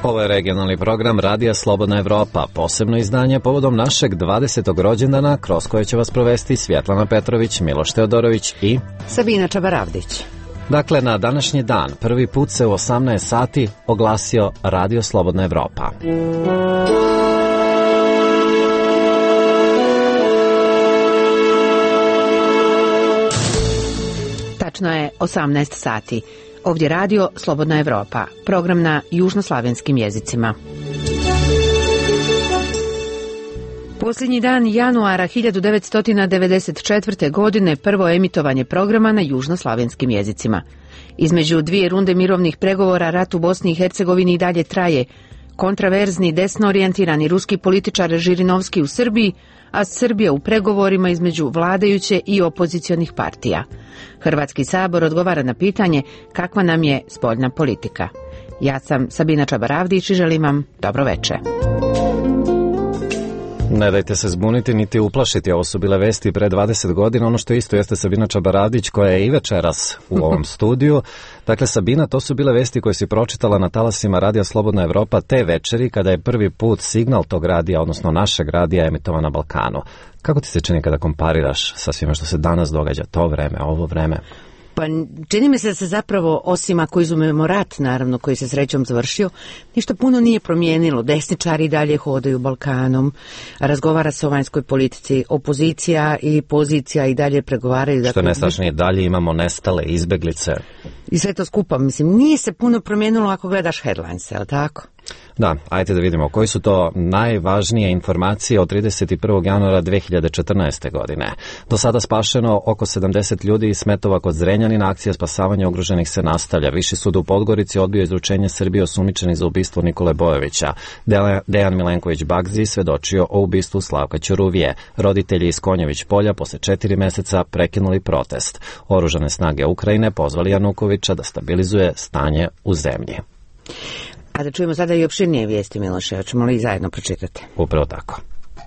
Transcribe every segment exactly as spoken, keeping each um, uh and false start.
Ovo je regionalni program Radija Slobodna Evropa, posebno izdanje povodom našeg dvadesetog rođendana, kroz koje će vas provesti Svjetlana Petrović, Miloš Teodorović i Sabina Čabaravdić. Dakle, na današnji dan, prvi put se u osamnaest sati oglasio Radio Slobodna Evropa. Tačno je osamnaest sati. Ovdje Radio Slobodna Evropa, program na južnoslavenskim jezicima. Posljednji dan januara hiljadu devetsto devedeset četvrte. godine prvo emitovanje programa na južnoslavenskim jezicima. Između dvije runde mirovnih pregovora rat u Bosni i Hercegovini i dalje traje. Kontraverzni, desno orijentirani ruski političar Žirinovski u Srbiji, a Srbija u pregovorima između vladajuće i opozicionih partija. Hrvatski sabor odgovara na pitanje kakva nam je spoljna politika. Ja sam Sabina Čabaravdić i želim vam dobro večer. Ne dajte se zbuniti niti uplašiti, ovo su bile vesti pre dvadeset godina, ono što isto jeste Sabina Čabaravdić koja je i večeras u ovom studiju. Dakle, Sabina, to su bile vesti koje si pročitala na talasima Radija Slobodna Evropa te večeri kada je prvi put signal tog radija, odnosno našeg radija, emitovan na Balkanu. Kako ti se čini kada kompariraš sa svima što se danas događa, to vreme, ovo vreme? Pa čini mi se da se zapravo, osim ako izumemo rat, naravno, koji se srećom završio, ništa puno nije promijenilo. Desničari dalje hodaju Balkanom, razgovara se o vanjskoj politici, opozicija i pozicija i dalje pregovaraju. Što je najstrašnije, dalje imamo nestale izbeglice. I sve to skupa, mislim, nije se puno promijenilo ako gledaš headlines, je li tako? Da, ajde da vidimo koji su to najvažnije informacije od trideset prvog januara dve hiljade četrnaeste. godine. Do sada spašeno oko sedamdeset ljudi iz Smetova kod Zrenjanina, akcija spasavanja ugroženih se nastavlja. Viši sud u Podgorici odbio izručenje Srbije osumnjičenih za ubistvo Nikole Bojovića. Dejan Milenković Bagzi svedočio o ubistvu Slavka Ćuruvije. Roditelji iz Konjević polja posle četiri meseca prekinuli protest. Oružane snage Ukrajine pozvali Janukovića da stabilizuje stanje u zemlji. A da čujemo sada i opširnije vijesti, Miloše, hoćemo li zajedno pročitati? Upravo tako.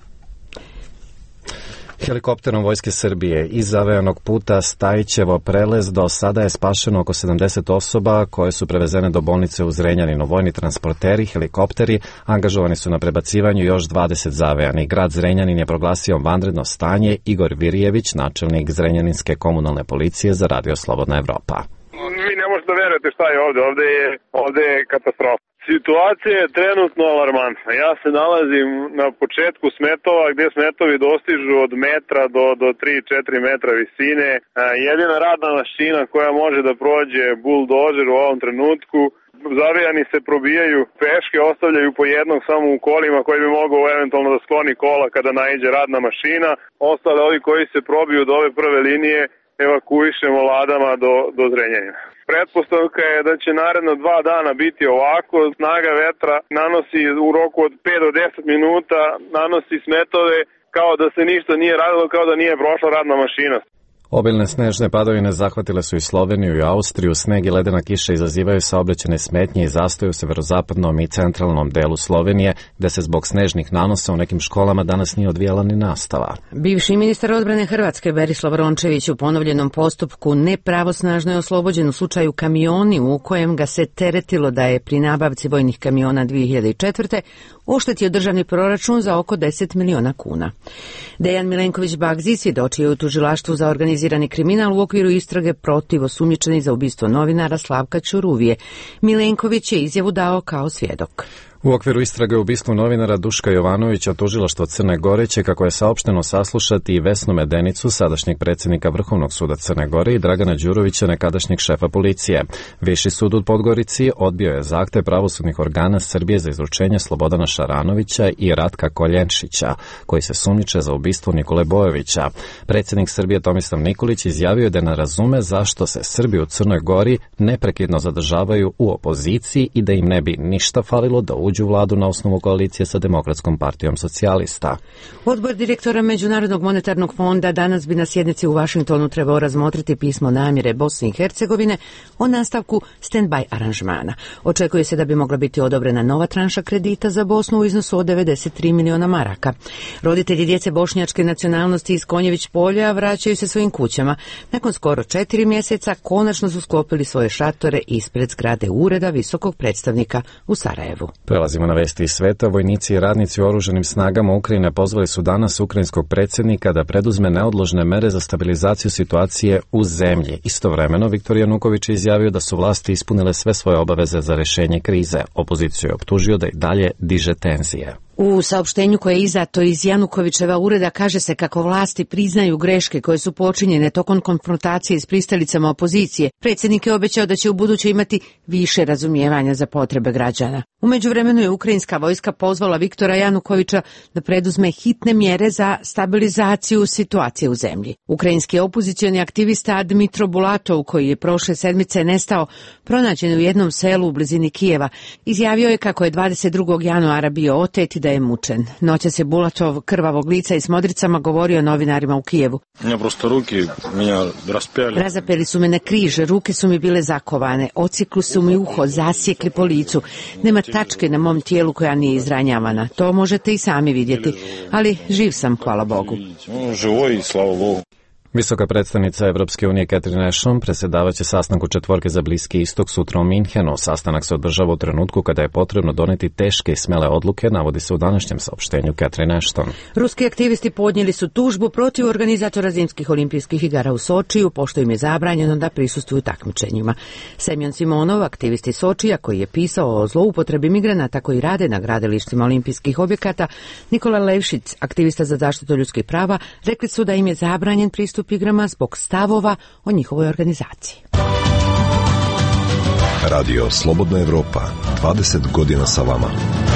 Helikopterom Vojske Srbije iz zavejanog puta Stajićevo Prelez do sada je spašeno oko sedamdeset osoba koje su prevezene do bolnice u Zrenjaninu. Vojni transporteri, helikopteri angažovani su na prebacivanju još dvadeset zavejanih. Grad Zrenjanin je proglasio vanredno stanje. Igor Virjević, načelnik Zrenjaninske komunalne policije za Radio Slobodna Evropa. Vi ne možete verujete šta je ovde, ovde je, ovde je katastrofa. Situacija je trenutno alarmantna. Ja se nalazim na početku Smetova gdje Smetovi dostižu od metra do, do tri do četiri metra visine. Jedina radna mašina koja može da prođe buldožer u ovom trenutku. Zavijani se probijaju peške, ostavljaju po jednog samo u kolima koji bi mogao eventualno da skloni kola kada naiđe radna mašina. Ostale ovi koji se probiju do ove prve linije evakuišemo ladama do, do Zrenjanina. Pretpostavka je da će naredno dva dana biti ovako. Snaga vetra nanosi u roku od pet do deset minuta, nanosi Smetove kao da se ništa nije radilo, kao da nije prošla radna mašina. Obilne snežne padavine zahvatile su i Sloveniju i Austriju. Sneg i ledena kiša izazivaju saobraćajne smetnje i zastoj u severozapadnom i centralnom delu Slovenije, gde se zbog snežnih nanosa u nekim školama danas nije odvijala ni nastava. Bivši ministar odbrane Hrvatske Berislav Rončević u ponovljenom postupku nepravosnažno je oslobođen u slučaju Kamioni, u kojem ga se teretilo da je pri nabavci vojnih kamiona dvije hiljade četvrte. oštetio državni proračun za oko deset miliona kuna. Dejan Milenković Bagzi svjedočio je u tužilaštvu za organizirani kriminal u okviru istrage protiv osumnjičenih za ubistvo novinara Slavka Ćuruvije. Milenković je izjavu dao kao svjedok. U okviru istrage o ubistvu novinara Duška Jovanovića tužilaštvo Crne Gore će, kako je saopšteno, saslušati i Vesnu Medenicu, sadašnjeg predsjednika Vrhovnog suda Crne Gore, i Dragana Đurovića, nekadašnjeg šefa policije. Viši sud u Podgorici odbio je zahtev pravosudnih organa Srbije za izručenje Slobodana Šaranovića i Ratka Koljenšića, koji se sumnjiče za ubistvo Nikole Bojovića. Predsjednik Srbije Tomislav Nikolić izjavio da ne razume zašto se Srbi u Crnoj Gori neprekidno zadržavaju u opoziciji i da im ne bi ništa falilo da uđu uđu u vladu na osnovu koalicije sa Demokratskom partijom socijalista. Odbor direktora Međunarodnog monetarnog fonda danas bi na sjednici u Vašingtonu trebao razmotriti pismo namjere Bosne i Hercegovine o nastavku stand-by aranžmana. Očekuje se da bi mogla biti odobrena nova tranša kredita za Bosnu u iznosu od devedeset tri miliona maraka. Roditelji djece bošnjačke nacionalnosti iz Konjević polja vraćaju se svojim kućama. Nakon skoro četiri mjeseca konačno su sklopili svoje šatore ispred zgrade ureda visokog predstavnika u Sarajevu. Prelazimo na vesti iz sveta. Vojnici i radnici u oružanim snagama Ukrajine pozvali su danas ukrajinskog predsjednika da preduzme neodložne mere za stabilizaciju situacije u zemlji. Istovremeno, Viktor Januković je izjavio da su vlasti ispunile sve svoje obaveze za rješenje krize. Opoziciju je optužio da i dalje diže tenzije. U saopštenju koje je izdato iz Janukovićeva ureda kaže se kako vlasti priznaju greške koje su počinjene tokom konfrontacije s pristalicama opozicije. Predsjednik je obećao da će u buduće imati više razumijevanja za potrebe građana. U međuvremenu je ukrajinska vojska pozvala Viktora Janukovića da preduzme hitne mjere za stabilizaciju situacije u zemlji. Ukrajinski opozicioni aktivista Dmitro Bulatov, koji je prošle sedmice nestao, pronađen u jednom selu u blizini Kijeva, izjavio je kako je dvadeset drugog januara bio otet i da je mučen. Noćas je Bulatov krvavog lica i s modricama govorio novinarima u Kijevu. Razapeli su me na križ, ruke su mi bile zakovane, ociklu su mi uho, zasjekli po licu. Nema tačke na mom tijelu koja nije izranjavana. To možete i sami vidjeti, ali živ sam, hvala Bogu. Visoka predstavnica Evropske unije Catherine Ashton predsjedavaće sastanku četvorke za Bliski istok sutra u Minhenu. Sastanak se održava u trenutku kada je potrebno donijeti teške i smele odluke, navodi se u današnjem saopštenju Catherine Ashton. Ruski aktivisti podnijeli su tužbu protiv organizatora zimskih olimpijskih igara u Sočiju, pošto im je zabranjeno da prisustvuju takmičenjima. Semjon Simonov, aktivisti Sočija, koji je pisao o zloupotrebi migranata koji rade na gradilištima olimpijskih objekata, Nikola Levšić, aktivista za zaštitu ljudskih prava, rekli su da im je zabranjen pristup igrama zbog stavova o njihovoj organizaciji. Radio Slobodna Evropa, dvadeset godina sa vama.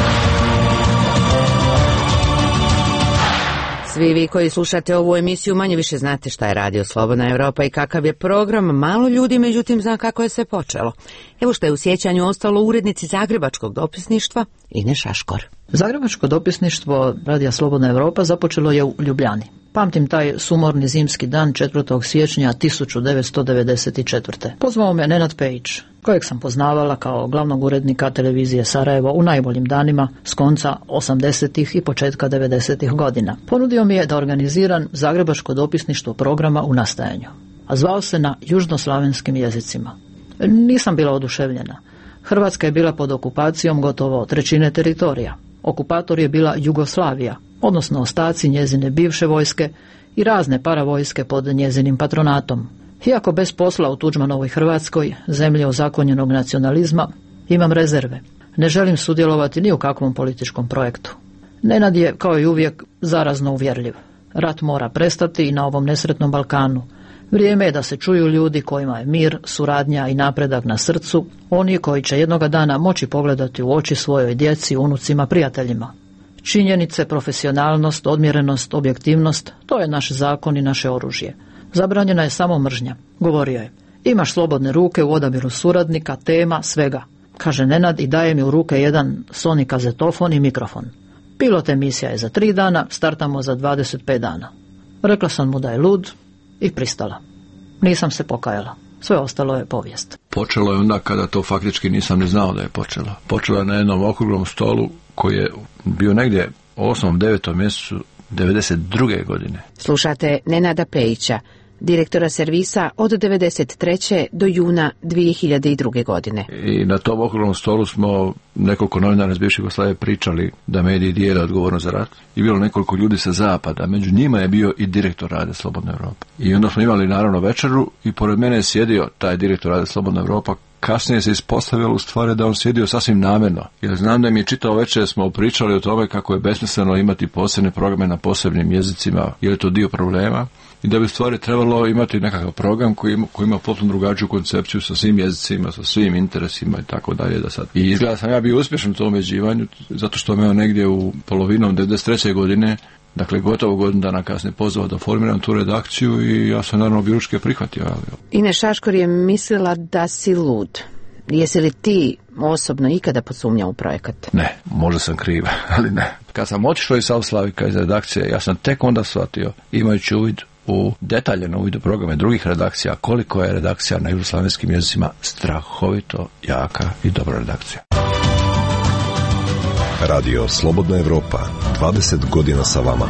Svi vi koji slušate ovu emisiju manje više znate šta je Radio Slobodna Evropa i kakav je program. Malo ljudi, međutim, zna kako je sve počelo. Evo što je u sjećanju ostalo urednici Zagrebačkog dopisništva Ine Šaškor. Zagrebačko dopisništvo Radija Slobodna Evropa započelo je u Ljubljani. Pamtim taj sumorni zimski dan četvrtog siječnja tisuću devetsto devedeset četvrte. Pozvao me Nenad Pejić, kojeg sam poznavala kao glavnog urednika televizije Sarajevo u najboljim danima s konca osamdesetih i početka devedesetih godina. Ponudio mi je da organiziram Zagrebačko dopisništvo programa u nastajanju, a zvao se na južnoslavenskim jezicima. Nisam bila oduševljena. Hrvatska je bila pod okupacijom gotovo trećine teritorija. Okupator je bila Jugoslavija, odnosno ostaci njezine bivše vojske i razne paravojske pod njezinim patronatom. Iako bez posla u Tuđmanovoj Hrvatskoj, zemlje ozakonjenog nacionalizma, imam rezerve. Ne želim sudjelovati ni u kakvom političkom projektu. Nenad je, kao i uvijek, zarazno uvjerljiv. Rat mora prestati i na ovom nesretnom Balkanu. Vrijeme je da se čuju ljudi kojima je mir, suradnja i napredak na srcu, oni koji će jednoga dana moći pogledati u oči svojoj djeci, unucima, prijateljima. Činjenice, profesionalnost, odmjerenost, objektivnost, to je naš zakon i naše oružje. Zabranjena je samo mržnja, govorio je. Imaš slobodne ruke u odabiru suradnika, tema, svega, kaže Nenad i daje mi u ruke jedan Sony kazetofon i mikrofon. Pilot emisija je za tri dana, startamo za dvadeset pet dana. Rekla sam mu da je lud i pristala. Nisam se pokajala. Sve ostalo je povijest. Počelo je onda kada to faktički nisam ni znao da je počelo. Počelo je na jednom okruglom stolu koji je bio negdje u osmom devetom mjesecu devedeset druge godine. Slušate Nenada Pejića, direktora servisa od devedeset treće do juna dvije hiljade druge. godine. I na tom okruglom stolu smo nekoliko novinara iz bivše Jugoslavije pričali da mediji dijele odgovornost za rat. I bilo nekoliko ljudi sa zapada, među njima je bio i direktor Radija Slobodna Evropa. I onda smo imali naravno večeru i pored mene je sjedio taj direktor Radija Slobodna Evropa. Kasnije se ispostavilo u stvari da on sjedio sasvim namjerno. Jer znam da mi je čitao večer smo pričali o tome kako je besmisleno imati posebne programe na posebnim jezicima, jer je to dio problema. I da bi stvari trebalo imati nekakav program koji ima, koji ima potpuno drugačiju koncepciju sa svim jezicima, sa svim interesima i tako dalje. Da sad. I izgleda sam ja bio uspješan u tom umeđivanju, zato što me on negdje u polovinom devedeset treće godine, dakle gotovo godinu dana kasnije, pozvao da formiram tu redakciju i ja sam naravno objeručke prihvatio. Ine Šaškor je mislila da si lud. Jesi li ti osobno ikada posumnjao u projekat? Ne, možda sam kriv, ali ne. Kad sam otišao iz Savslavika iz redakcije, ja sam tek onda shvatio, imajući uvid u detaljeno uvid u programe drugih redakcija, koliko je redakcija na južnoslavenskim jezicima strahovito jaka i dobra redakcija. Radio Slobodna Evropa, dvadeset godina sa vama.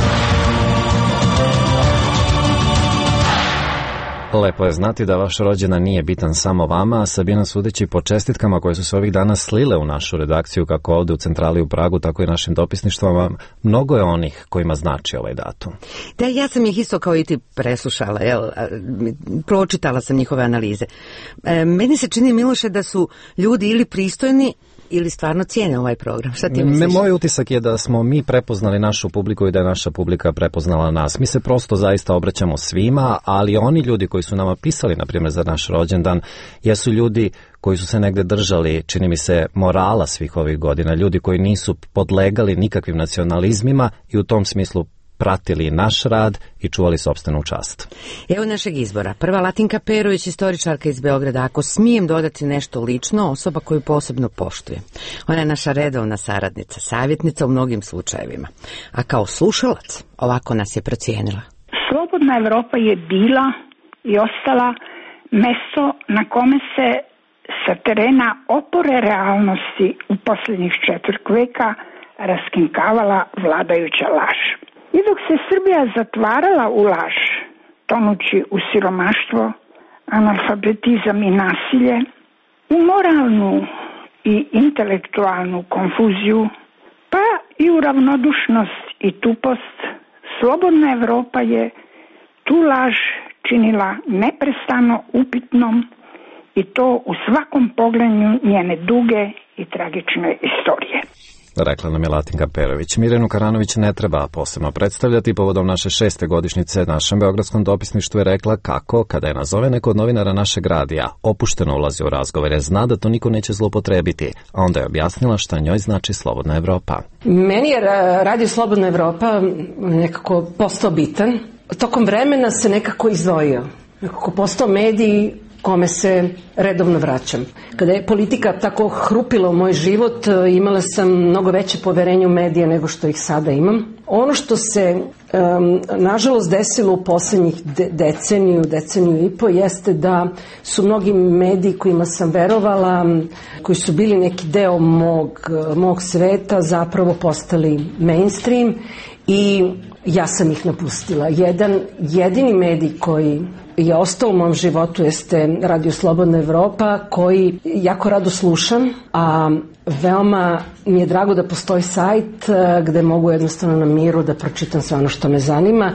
Lepo je znati da vaš rođendan nije bitan samo vama, a Sabina, sudeći po čestitkama koje su se ovih dana slile u našu redakciju, kako ovdje u centrali u Pragu, tako i našim dopisništvama, mnogo je onih kojima znači ovaj datum. Da, ja sam ih isto kao i ti preslušala, jel? Pročitala sam njihove analize. E, meni se čini, Miloše, da su ljudi ili pristojni ili stvarno cijene ovaj program. Šta ti misliš? Moj utisak je da smo mi prepoznali našu publiku i da je naša publika prepoznala nas. Mi se prosto zaista obraćamo svima, ali oni ljudi koji su nama pisali, na primjer, za naš rođendan, jesu ljudi koji su se negde držali, čini mi se, morala svih ovih godina, ljudi koji nisu podlegali nikakvim nacionalizmima i u tom smislu pratili naš rad i čuvali sopstvenu čast. Evo našeg izbora. Prva Latinka Perović, istoričarka iz Beograda. Ako smijem dodati nešto lično, osoba koju posebno poštuje. Ona je naša redovna saradnica, savjetnica u mnogim slučajevima. A kao slušalac, ovako nas je procijenila. Slobodna Evropa je bila i ostala mesto na kome se sa terena opore realnosti u posljednjih četvrt veka raskinkavala vladajuća laž. I dok se Srbija zatvarala u laž, tonući u siromaštvo, analfabetizam i nasilje, u moralnu i intelektualnu konfuziju, pa i u ravnodušnost i tupost, slobodna Evropa je tu laž činila neprestano upitnom i to u svakom pogledu njene duge i tragične istorije. Rekla nam je Latinka Perović. Mirjanu Karanović ne treba posebno predstavljati. Povodom naše šeste godišnjice našem beogradskom dopisništvu je rekla kako, kada je nazove neko od novinara našeg radija, opušteno ulazi u razgovore, zna da to niko neće zloupotrebiti, a onda je objasnila šta njoj znači Slobodna Evropa. Meni je radio Slobodna Evropa nekako postao bitan. Tokom vremena se nekako izdvojio. Nekako postao medij kome se redovno vraćam. Kada je politika tako hrupila u moj život, imala sam mnogo veće poverenje u medije nego što ih sada imam. Ono što se um, nažalost desilo u posljednjih de- deceniju, deceniju i po, jeste da su mnogi mediji kojima sam verovala, koji su bili neki deo mog, mog sveta, zapravo postali mainstream i ja sam ih napustila. Jedan jedini medij koji je ostao u mom životu jeste Radio Slobodna Evropa, koji jako rado slušam, a veoma mi je drago da postoji sajt gde mogu jednostavno na miru da pročitam sve ono što me zanima.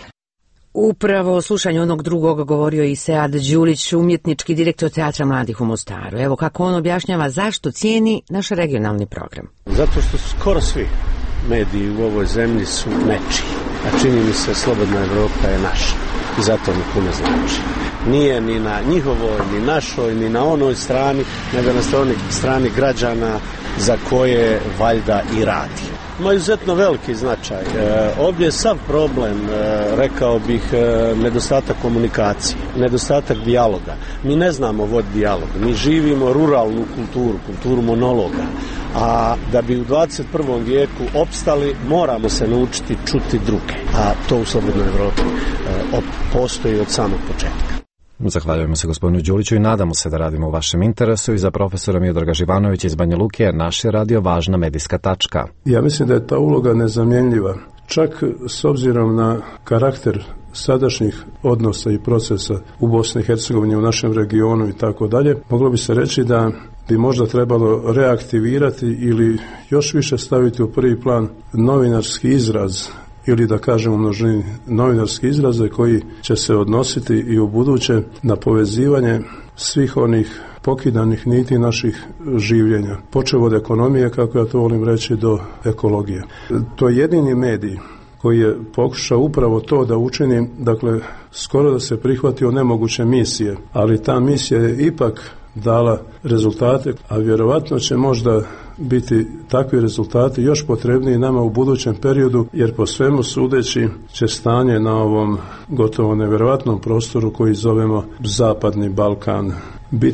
Upravo o slušanju onog drugog govorio i Sead Đulić, umjetnički direktor Teatra mladih u Mostaru. Evo kako on objašnjava zašto cijeni naš regionalni program. Zato što skoro svi mediji u ovoj zemlji su nečiji, a čini mi se Slobodna Evropa je naša i zato mi puno znači. Nije ni na njihovoj, ni našoj, ni na onoj strani, nego na strani, strani građana za koje valjda i radi. Ima izuzetno veliki značaj. E, ovdje je sav problem, e, rekao bih, e, nedostatak komunikacije, nedostatak dijaloga. Mi ne znamo voditi dijalog, mi živimo ruralnu kulturu, kulturu monologa, a da bi u dvadeset prvom vijeku opstali, moramo se naučiti čuti druge, a to u Slobodnoj Evropi e, postoji od samog početka. Zahvaljujemo se gospodinu Đuliću i nadamo se da radimo u vašem interesu. I za profesora Miodraga Živanovića iz Banja Luke je naš radio važna medijska tačka. Ja mislim da je ta uloga nezamjenljiva. Čak s obzirom na karakter sadašnjih odnosa i procesa u Bosni i Hercegovini, u našem regionu i tako dalje, moglo bi se reći da bi možda trebalo reaktivirati ili još više staviti u prvi plan novinarski izraz, ili da kažemo množini novinarski izraze koji će se odnositi i u buduće na povezivanje svih onih pokidanih niti naših življenja. Počev od ekonomije, kako ja to volim reći, do ekologije. To je jedini medij koji je pokušao upravo to da učini, dakle, skoro da se prihvatio nemoguće misije, ali ta misija je ipak dala rezultate, a vjerovatno će možda biti takvi rezultati još potrebniji nama u budućem periodu, jer po svemu sudeći će stanje na ovom gotovo nevjerovatnom prostoru koji zovemo Zapadni Balkan biti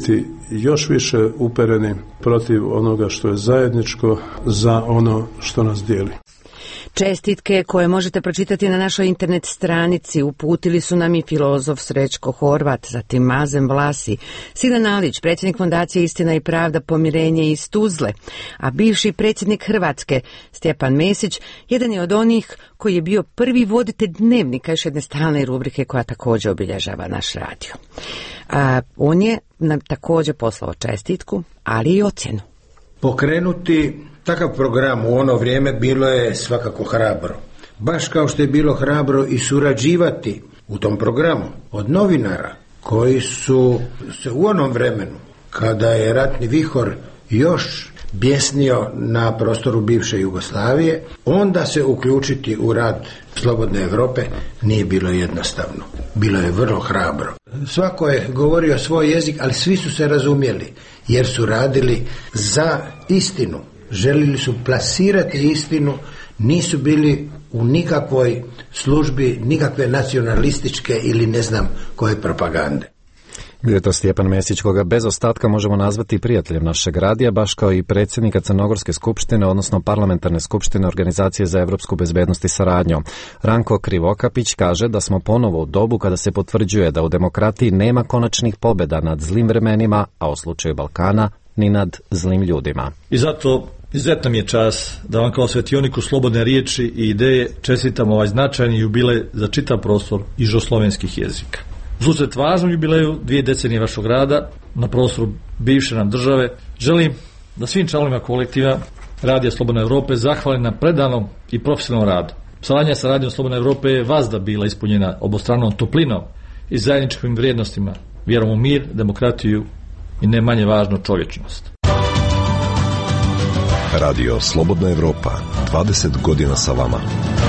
još više upereni protiv onoga što je zajedničko za ono što nas dijeli. Čestitke koje možete pročitati na našoj internet stranici uputili su nam i filozof Srećko Horvat, zatim Mazem Vlasi, Silan Alić, predsjednik Fondacije Istina i pravda pomirenje iz Tuzle, a bivši predsjednik Hrvatske Stjepan Mesić jedan je od onih koji je bio prvi voditelj dnevnika, još jedne stalne rubrike koja također obilježava naš radio. A on je nam također poslao čestitku, ali i ocjenu. Pokrenuti takav program u ono vrijeme bilo je svakako hrabro. Baš kao što je bilo hrabro i surađivati u tom programu od novinara koji su se u onom vremenu, kada je ratni vihor još bjesnio na prostoru bivše Jugoslavije, onda se uključiti u rad Slobodne Europe nije bilo jednostavno. Bilo je vrlo hrabro. Svako je govorio svoj jezik, ali svi su se razumjeli, jer su radili za istinu. Želili su plasirati istinu, nisu bili u nikakvoj službi, nikakve nacionalističke ili ne znam koje propagande. Bio je to Stjepan Mesić, koga bez ostatka možemo nazvati prijateljem našeg radija, baš kao i predsjednika Crnogorske skupštine, odnosno parlamentarne skupštine Organizacije za evropsku bezbednost i saradnju. Ranko Krivokapić kaže da smo ponovo u dobu kada se potvrđuje da u demokratiji nema konačnih pobjeda nad zlim vremenima, a u slučaju Balkana ni nad zlim ljudima. I zato izuzetna mi je čast da vam kao svetioniku slobodne riječi i ideje čestitam ovaj značajni jubilej za čitav prostor ižoslovenskih jezika. Uzet važnom jubileju dvije decenije vašeg rada na prostoru bivše nam države, želim da svim članovima kolektiva Radija Slobodne Europe zahvalim na predanom i profesionalnom radu. Saradnja sa Radijom Slobodne Europe je vazda bila ispunjena obostranom toplinom i zajedničkim vrijednostima, vjerom u mir, demokratiju i ne manje važno čovječnost. Radio Slobodna Europa, dvadeset godina sa vama.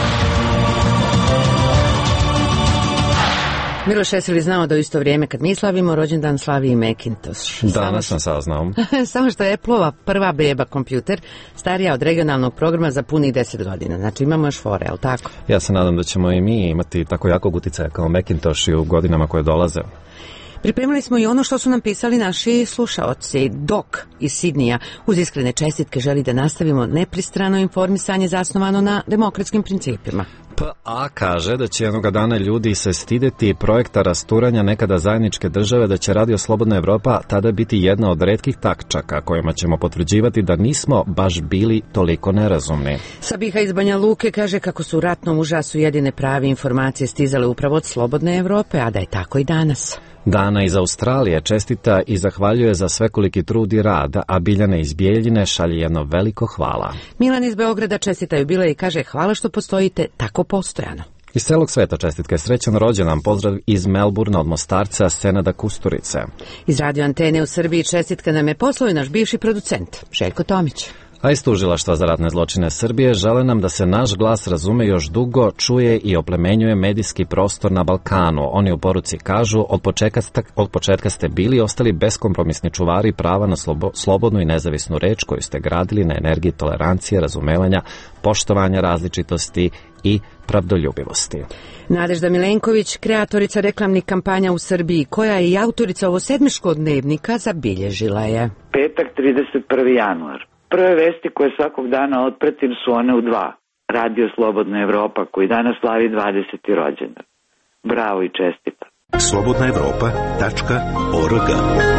Miloš, jesi li znao da u isto vrijeme kad mi slavimo rođendan slavi i Macintosh? Danas sam saznao. Samo što je Appleova prva beba kompjuter starija od regionalnog programa za punih deset godina. Znači imamo još fore, ali tako? Ja se nadam da ćemo i mi imati tako jakog uticaja kao Macintosh i u godinama koje dolaze. Pripremili smo i ono što su nam pisali naši slušaoci. Dok iz Sidnija uz iskrene čestitke želi da nastavimo nepristrano informisanje zasnovano na demokratskim principima. P A kaže da će jednoga dana ljudi se stideti projekta rasturanja nekada zajedničke države, da će Radio Slobodna Europa tada biti jedna od retkih takčaka kojima ćemo potvrđivati da nismo baš bili toliko nerazumni. Sabiha iz Banja Luke kaže kako su u ratnom užasu jedine prave informacije stizale upravo od Slobodne Europe, a da je tako i danas. Dana iz Australije čestita i zahvaljuje za svekoliki trud i rad, a Biljana iz Bijeljine šalje jedno veliko hvala. Milan iz Beograda čestita jubilej i kaže hvala što postojite tako postojano. Iz celog sveta čestitke srećan rođendan, pozdrav iz Melburna od Mostarca Senada Kusturice. Iz Radio Antene u Srbiji čestitka nam je poslao i naš bivši producent Željko Tomić. A iz Tužilaštva za ratne zločine Srbije žele nam da se naš glas razume još dugo, čuje i oplemenjuje medijski prostor na Balkanu. Oni u poruci kažu, od početka, od početka ste bili ostali beskompromisni čuvari prava na slobo, slobodnu i nezavisnu reč koju ste gradili na energiji tolerancije, razumevanja, poštovanja različitosti i pravdoljubivosti. Nadežda Milenković, kreatorica reklamnih kampanja u Srbiji, koja je i autorica ovo sedmiškog dnevnika, zabilježila je. Petak, trideset prvi januar. Prve vesti koje svakog dana otpratim su one u dva. Radio Slobodna Evropa koji danas slavi dvadeseti rođendan. Bravo i čestita. slobodna evropa tačka org.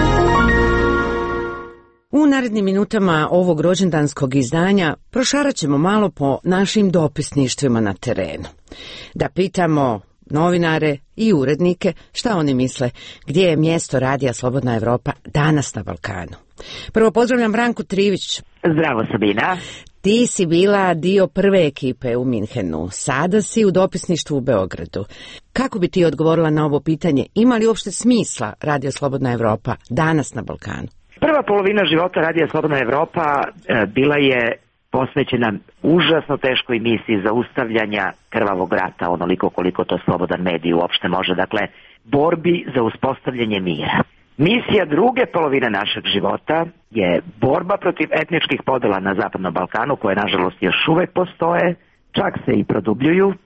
U narednim minutama ovog rođendanskog izdanja prošarat ćemo malo po našim dopisništvima na terenu. Da pitamo novinare i urednike šta oni misle, gdje je mjesto Radija Slobodna Evropa danas na Balkanu. Prvo pozdravljam Branku Trivić. Zdravo, Sabina. Ti si bila dio prve ekipe u Minhenu, sada si u dopisništvu u Beogradu. Kako bi ti odgovorila na ovo pitanje? Ima li uopšte smisla Radio Slobodna Evropa danas na Balkanu? Prva polovina života Radija Slobodna Evropa e, bila je posvećena užasno teškoj misiji zaustavljanja krvavog rata, onoliko koliko to slobodan medij uopšte može, dakle, borbi za uspostavljanje mira. Misija druge polovine našeg života je borba protiv etničkih podela na Zapadnom Balkanu, koje nažalost još uvek postoje, čak se i produbljuju.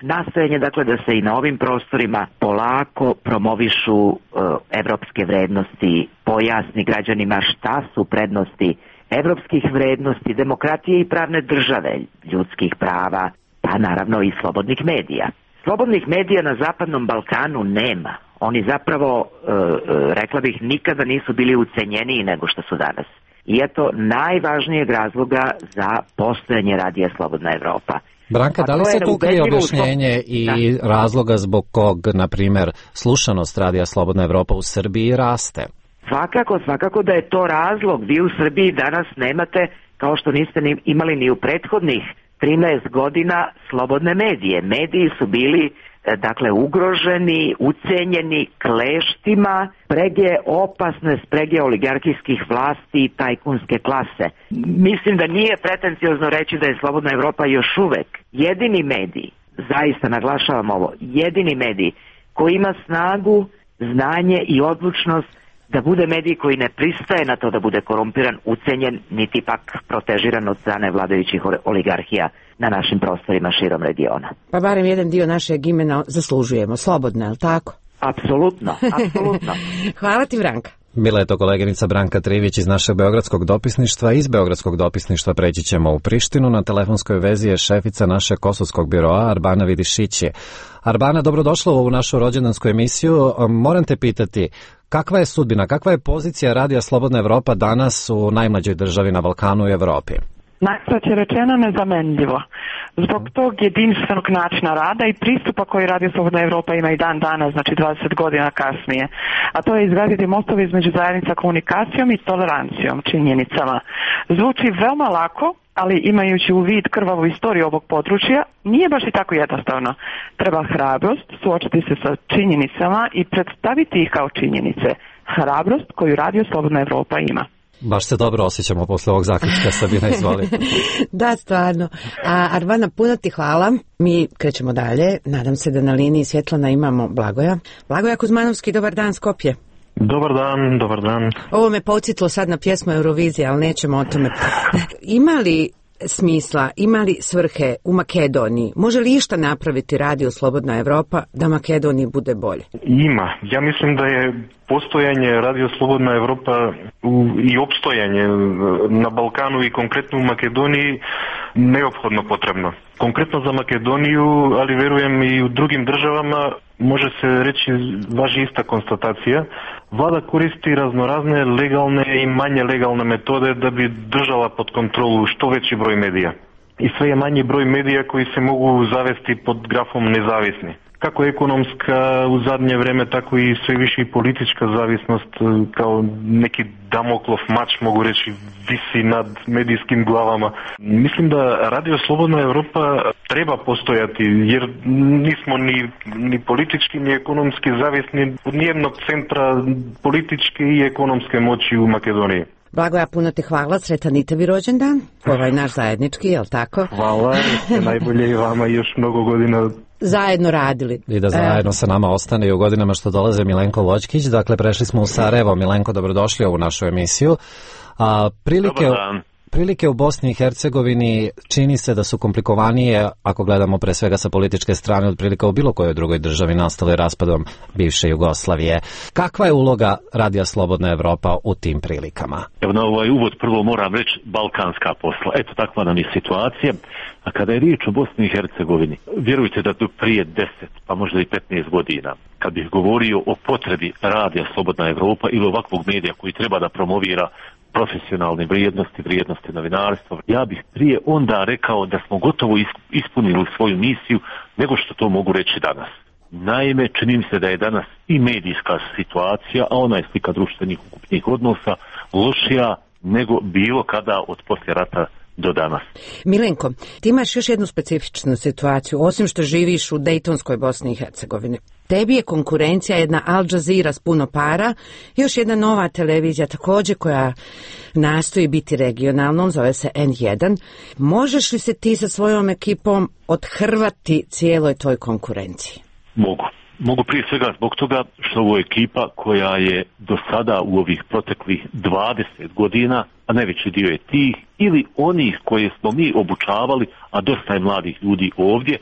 nastojanje dakle da se i na ovim prostorima polako promovišu uh, evropske vrednosti, pojasni građanima šta su prednosti evropskih vrednosti, demokratije i pravne države, ljudskih prava, pa naravno i slobodnih medija. Slobodnih medija na Zapadnom Balkanu nema. Oni zapravo, uh, uh, rekla bih, nikada nisu bili ucenjeniji nego što su danas. I eto najvažnijeg razloga za postojanje radija Slobodna Evropa. Branka, da li se tu krije objašnjenje i da. razloga zbog kog, na primjer, slušanost radija Slobodna Evropa u Srbiji raste? Svakako, svakako da je to razlog. Vi u Srbiji danas nemate, kao što niste ni imali ni u prethodnih trinaest godina, slobodne medije. Mediji su bili dakle ugroženi, ucenjeni kleštima sprege, opasne sprege oligarhijskih vlasti i tajkunske klase. Mislim da nije pretenciozno reći da je Slobodna Evropa još uvek jedini medij, zaista naglašavam ovo, jedini medij koji ima snagu, znanje i odlučnost da bude medij koji ne pristaje na to da bude korumpiran, ucenjen, niti pak protežiran od strane vladajućih oligarhija na našim prostorima širom regiona. Pa barem jedan dio našeg imena zaslužujemo, slobodno, je li tako? Apsolutno, apsolutno. Hvala ti, Branka. Bila je to koleginica Branka Trivić iz našeg beogradskog dopisništva. Iz beogradskog dopisništva preći ćemo u Prištinu. Na telefonskoj vezi je šefica našeg kosovskog biroa Arbana Vidišići. Arbana, dobrodošla u ovu našu rođendansku emisiju. Moram te pitati, kakva je sudbina, kakva je pozicija Radija Slobodna Evropa danas u najmlađoj državi na Balkanu i Evropi? Najkraće rečeno nezamenljivo. Zbog tog jedinstvenog načina rada i pristupa koji Radio Slobodna Evropa ima i dan danas, znači dvadeset godina kasnije. A to je izgraditi mostove između zajednica komunikacijom i tolerancijom, činjenicama. Zvuči veoma lako, ali imajući u vid krvavu istoriju ovog područja, nije baš i tako jednostavno. Treba hrabrost, suočiti se sa činjenicama i predstaviti ih kao činjenice. Hrabrost koju Radio Slobodna Evropa ima. Baš se dobro osjećamo posle ovog zaključka, Sabina, izvoli. Da, stvarno. A Arbana, puno ti hvala. Mi krećemo dalje. Nadam se da na liniji Svjetlana imamo Blagoja. Blagoja Kuzmanovski, dobar dan, Skopje. Dobar dan, dobar dan. Ovo me podsjetilo sad na pjesmu Eurovizije, ali nećemo o tome. Ima li smisla, ima li svrhe u Makedoniji? Može li išta napraviti Radio Slobodna Evropa da Makedoniji bude bolje? Ima. Ja mislim da je postojanje Radio Slobodna Evropa i opstojanje na Balkanu i konkretno u Makedoniji neophodno potrebno. Konkretno za Makedoniju, ali verujem i u drugim državama, može se reći, važi ista konstatacija. Vlada koristi raznorazne legalne i manje legalne metode da bi držala pod kontrolu što veći broj medija. I sve je manji broj medija koji se mogu zavesti pod grafom nezavisni. Kako ekonomska u zadnje vreme, tako i sve više i politička zavisnost kao neki Damoklov mač, mogu reći, visi nad medijskim glavama. Mislim da Radio Slobodna Evropa treba postojati, jer nismo ni, ni politički ni ekonomski zavisni od nijednog centra političke i ekonomske moći u Makedoniji. Blagoja, puno te hvala, sretan i tebi rođendan, ovaj naš zajednički, jel tako? Hvala, najbolje i vama još mnogo godina zajedno radili. I da zajedno sa nama ostane i u godinama što dolaze Milenko Voćkić. Dakle, prešli smo u Sarajevo. Milenko, dobrodošli u ovu našu emisiju. A, prilike, prilike u Bosni i Hercegovini čini se da su komplikovanije, ako gledamo pre svega sa političke strane, od prilika u bilo kojoj drugoj državi nastale raspadom bivše Jugoslavije. Kakva je uloga Radija Slobodna Evropa u tim prilikama? Evo na ovaj uvod prvo moram reći balkanska posla. Eto, takva nam je situacija. A kada je riječ o Bosni i Hercegovini, vjerujte da tu prije deset, pa možda i petnaest godina, kad bih govorio o potrebi Radija Slobodna Evropa ili ovakvog medija koji treba da promovira profesionalne vrijednosti, vrijednosti novinarstva, ja bih prije onda rekao da smo gotovo ispunili svoju misiju nego što to mogu reći danas. Naime, čini mi se da je danas i medijska situacija, a ona je slika društvenih ukupnih odnosa, lošija nego bilo kada od poslije rata do danas. Milenko, ti imaš još jednu specifičnu situaciju, osim što živiš u Dejtonskoj Bosni i Hercegovini. Tebi je konkurencija jedna Al Jazeera s puno para, još jedna nova televizija također koja nastoji biti regionalnom, zove se en jedan. Možeš li se ti sa svojom ekipom odhrvati cijeloj toj konkurenciji? Mogu. Mogu prije svega zbog toga što ovo je ekipa koja je do sada u ovih proteklih dvadeset godina, a najveći dio je tih, ili onih koje smo mi obučavali, a dosta je mladih ljudi ovdje,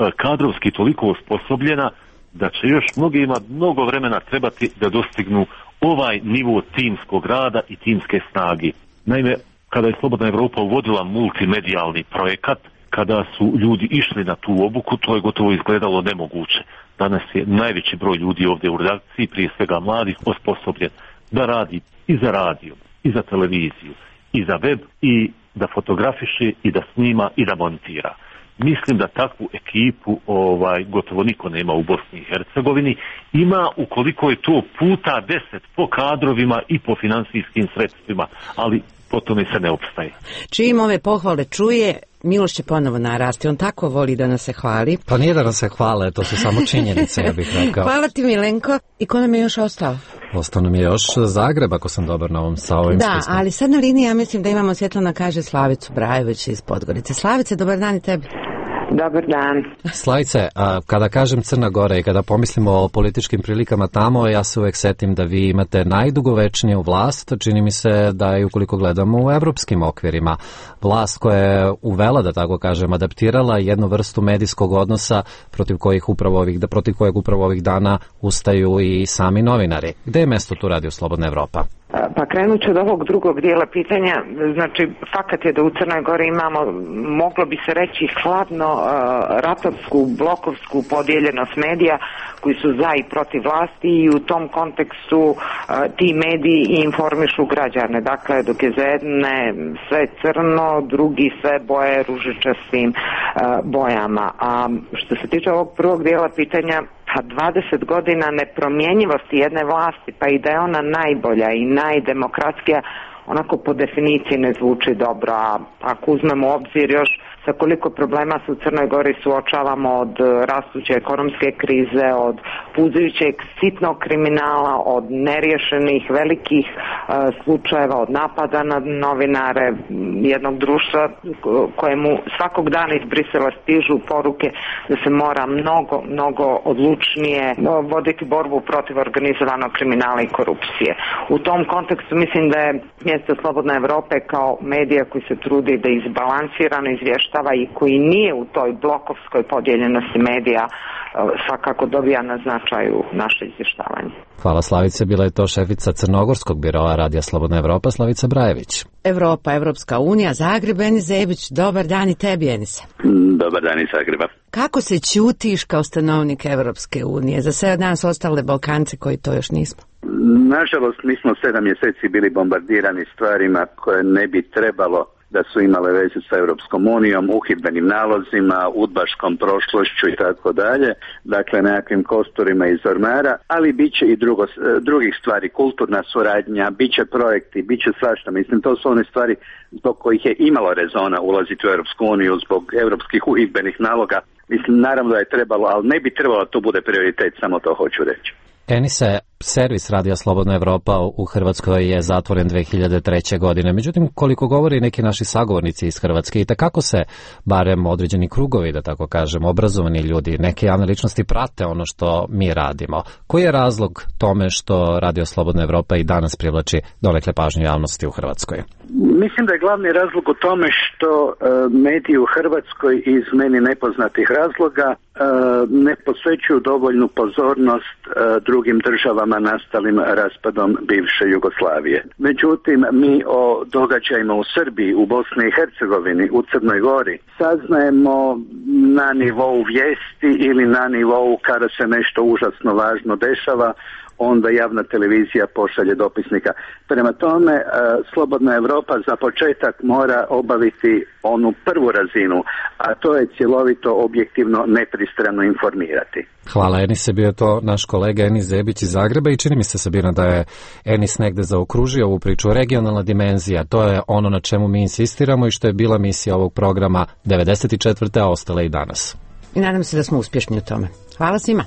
kadrovski toliko osposobljena da će još mnogima mnogo vremena trebati da dostignu ovaj nivo timskog rada i timske snage. Naime, kada je Slobodna Evropa uvodila multimedijalni projekat, kada su ljudi išli na tu obuku, to je gotovo izgledalo nemoguće. Danas je najveći broj ljudi ovdje u redakciji, prije svega mladih, osposobljen da radi i za radio, i za televiziju, i za web, i da fotografiše, i da snima, i da montira. Mislim da takvu ekipu ovaj, gotovo niko nema u Bosni i Hercegovini. Ima ukoliko je to puta deset po kadrovima i po finansijskim sredstvima, ali po tome se ne opstaje. Čim ove pohvale čuje, Miloš će ponovo narasti. On tako voli da nas se hvali. Pa nije da nas se hvale, to su samo činjenice, ja bih rekao. Hvala ti, Milenko. I ko nam je još ostao? Ostao nam je još Zagreb, ako sam dobar na ovom sa ovim Da, spiskom. ali sad na liniji ja mislim da imamo Svjetlana kaže Slavicu Brajević iz Podgorice. Slavice, dobar dan i tebi. Dobar dan. Slavice, a kada kažem Crna Gora i kada pomislimo o političkim prilikama tamo, ja se uvek setim da vi imate najdugovečniju vlast, čini mi se da i ukoliko gledamo u evropskim okvirima, vlast koja je uvela, da tako kažem, adaptirala jednu vrstu medijskog odnosa protiv kojih upravo ovih, da protiv kojeg upravo ovih dana ustaju i sami novinari. Gde je mesto tu Radio Slobodna Evropa? Pa krenut ću od ovog drugog dijela pitanja. Znači, fakat je da u Crnoj Gori imamo, moglo bi se reći, hladno uh, ratovsku, blokovsku podijeljenost medija koji su za i protiv vlasti i u tom kontekstu uh, ti mediji informišu građane. Dakle, dok je za jedne sve crno, drugi sve boje ružičastim uh, bojama. A što se tiče ovog prvog dijela pitanja, pa dvadeset godina nepromjenjivosti jedne vlasti, pa i da je ona najbolja i najdemokratskija, onako po definiciji ne zvuči dobro. A ako uzmemo u obzir još sa koliko problema se u Crnoj Gori suočavamo, od rastuće ekonomske krize, od puzajućeg sitnog kriminala, od neriješenih velikih uh, slučajeva, od napada na novinare jednog društva kojemu svakog dana iz Brisela stižu poruke da se mora mnogo, mnogo odlučnije voditi borbu protiv organizovanog kriminala i korupcije. U tom kontekstu mislim da je mjesto Slobodne Evrope kao medija koji se trudi da izbalansirano izvještava i koji nije u toj blokovskoj podijeljenosti medija svakako dobija na značaju naše izvještavanje. Hvala Slavice, bila je to šefica Crnogorskog biroa Radija Slobodna Evropa, Slavica Brajević. Evropa, Evropska unija, Zagreb, Enis Zebić, dobar dan i tebi, Enise. Dobar dan iz Zagreba. Kako se ćutiš kao stanovnik Evropske unije za sve od nas ostale Balkance koji to još nismo? Nažalost, mi smo sedam mjeseci bili bombardirani stvarima koje ne bi trebalo da su imale veze sa Europskom unijom, uhidbenim nalozima, udbaškom prošlošću i tako dalje, dakle nekakvim kosturima iz ormara, ali bit će i drugo, drugih stvari, kulturna suradnja, bit će projekti, bit će svašta. Mislim, to su one stvari zbog kojih je imalo rezona ulaziti u Europsku uniju, zbog europskih uhidbenih naloga. Mislim, naravno da je trebalo, ali ne bi trebalo da to bude prioritet, samo to hoću reći. Enise, servis Radija Slobodna Evropa u Hrvatskoj je zatvoren dve hiljade treće. godine. Međutim, koliko govori neki naši sagovornici iz Hrvatske i takako se, barem određeni krugovi, da tako kažem, obrazovani ljudi, neke javne ličnosti prate ono što mi radimo. Koji je razlog tome što Radio Slobodna Evropa i danas privlači donekle pažnju javnosti u Hrvatskoj? Mislim da je glavni razlog u tome što uh, mediji u Hrvatskoj iz meni nepoznatih razloga uh, ne posvećuju dovoljnu pozornost uh, drugim državama nastalim raspadom bivše Jugoslavije. Međutim, mi o događajima u Srbiji, u Bosni i Hercegovini, u Crnoj Gori saznajemo na nivou vijesti ili na nivou kada se nešto užasno važno dešava, onda javna televizija pošalje dopisnika. Prema tome, e, Slobodna Evropa za početak mora obaviti onu prvu razinu, a to je cjelovito, objektivno, nepristrano informirati. Hvala, Enis, je bio to naš kolega Enis Zebić iz Zagreba i čini mi se, Sabina, da je Enis negde zaokružio ovu priču. Regionalna dimenzija, to je ono na čemu mi insistiramo i što je bila misija ovog programa devedeset četvrte. a ostala i danas. I nadam se da smo uspješni u tome. Hvala svima.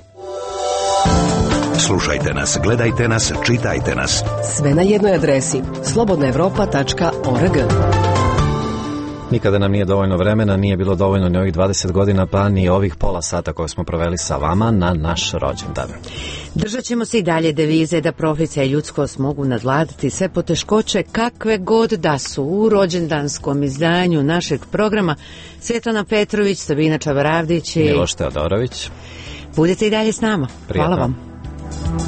Slušajte nas, gledajte nas, čitajte nas. Sve na jednoj adresi slobodna evropa tačka org. Nikada nam nije dovoljno vremena, nije bilo dovoljno ni ovih dvadeset godina, pa ni ovih pola sata koje smo proveli sa vama na naš rođendan. Držat ćemo se i dalje devize da profesija i ljudskost mogu nadvladati sve poteškoće kakve god da su. U rođendanskom izdanju našeg programa Svetlana Petrović, Sabina Čavaravdić i Miloš Teodorović. Budete i dalje s nama. Prijatno. Hvala vam.